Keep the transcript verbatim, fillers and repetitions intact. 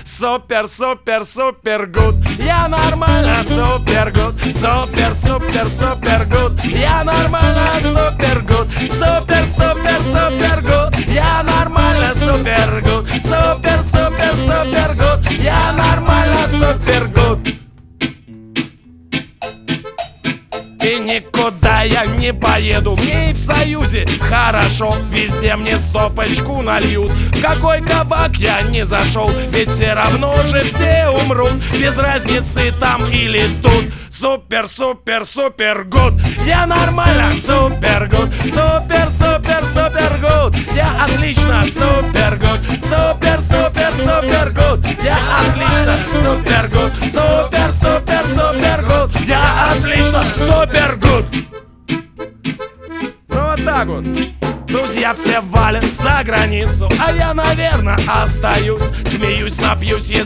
Супер, супер, супер гуд. Я нормально, супер гуд. Супер, супер, супер гуд. Я нормально, супер гуд. Супер, супер, супер гуд. Я нормально, супер гуд. Супер, супер, супер гуд. Я нормально, супер гуд. И никуда я не поеду, мне и в Союзе хорошо. Везде мне стопочку нальют. В какой кабак я не зашел, ведь все равно же все умрут. Без разницы там или тут. Супер, супер, супер гуд. Я нормально, супер гуд. Супер, супер, супер гуд. Я отлично, супер гуд. Супер, супер, супер гуд. Я отлично, супер гуд. Супер, супер, супер гуд. Я отлично, супер гуд. Ну вот так вот. Друзья все валят за границу, а я, наверное, остаюсь. Смеюсь, напьюсь, если